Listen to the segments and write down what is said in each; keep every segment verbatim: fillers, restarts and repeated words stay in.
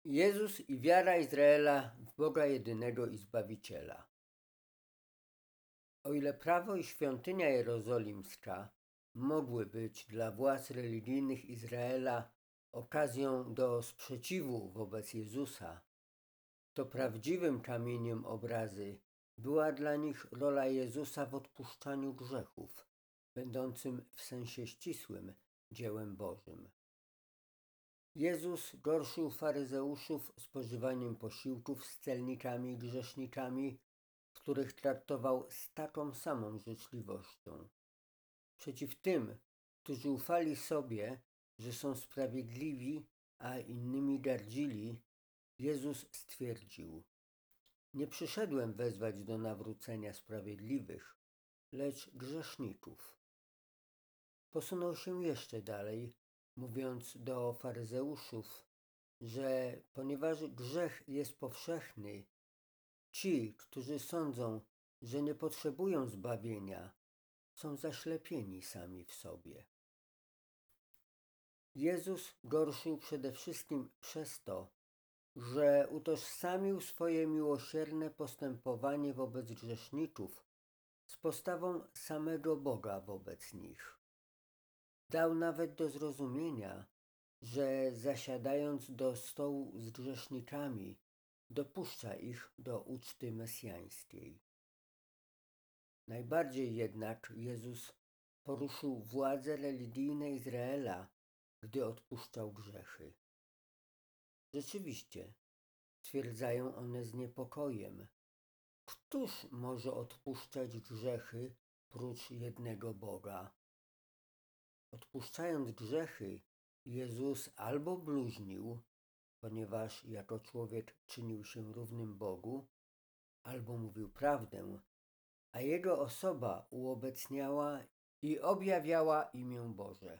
Jezus i wiara Izraela w Boga jedynego i Zbawiciela. O ile prawo i świątynia jerozolimska mogły być dla władz religijnych Izraela okazją do sprzeciwu wobec Jezusa, to prawdziwym kamieniem obrazy była dla nich rola Jezusa w odpuszczaniu grzechów, będącym w sensie ścisłym dziełem Bożym. Jezus gorszył faryzeuszów spożywaniem posiłków z celnikami i grzesznikami, których traktował z taką samą życzliwością. Przeciw tym, którzy ufali sobie, że są sprawiedliwi, a innymi gardzili, Jezus stwierdził: nie przyszedłem wezwać do nawrócenia sprawiedliwych, lecz grzeszników. Posunął się jeszcze dalej, mówiąc do faryzeuszów, że ponieważ grzech jest powszechny, ci, którzy sądzą, że nie potrzebują zbawienia, są zaślepieni sami w sobie. Jezus gorszył przede wszystkim przez to, że utożsamił swoje miłosierne postępowanie wobec grzeszników z postawą samego Boga wobec nich. Dał nawet do zrozumienia, że zasiadając do stołu z grzesznikami, dopuszcza ich do uczty mesjańskiej. Najbardziej jednak Jezus poruszył władze religijne Izraela, gdy odpuszczał grzechy. Rzeczywiście, stwierdzają one z niepokojem, któż może odpuszczać grzechy prócz jednego Boga? Odpuszczając grzechy, Jezus albo bluźnił, ponieważ jako człowiek czynił się równym Bogu, albo mówił prawdę, a jego osoba uobecniała i objawiała imię Boże.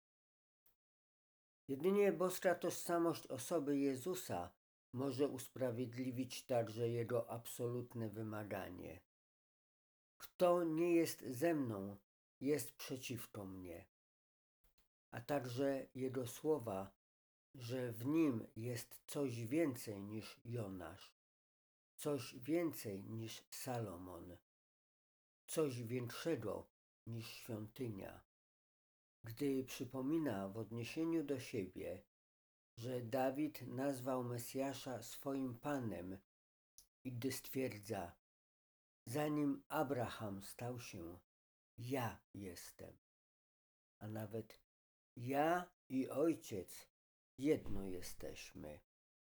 Jedynie boska tożsamość osoby Jezusa może usprawiedliwić także jego absolutne wymaganie. Kto nie jest ze mną, jest przeciwko mnie. A także jego słowa, że w nim jest coś więcej niż Jonasz, coś więcej niż Salomon, coś większego niż świątynia. Gdy przypomina w odniesieniu do siebie, że Dawid nazwał Mesjasza swoim Panem i gdy stwierdza: zanim Abraham stał się, ja jestem, a nawet ja i Ojciec jedno jesteśmy.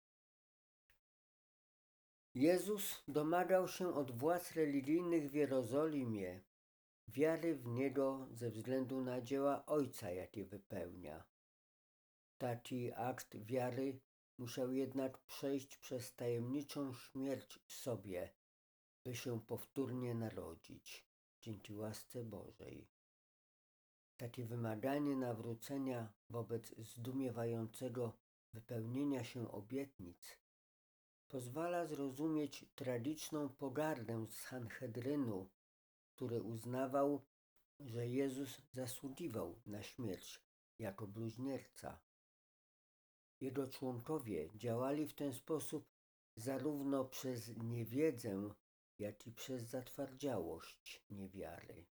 Jezus domagał się od władz religijnych w Jerozolimie wiary w Niego ze względu na dzieła Ojca, jakie wypełnia. Taki akt wiary musiał jednak przejść przez tajemniczą śmierć w sobie, by się powtórnie narodzić, dzięki łasce Bożej. Takie wymaganie nawrócenia wobec zdumiewającego wypełnienia się obietnic pozwala zrozumieć tragiczną pogardę Sanhedrynu, który uznawał, że Jezus zasługiwał na śmierć jako bluźnierca. Jego członkowie działali w ten sposób zarówno przez niewiedzę, jak i przez zatwardziałość niewiary.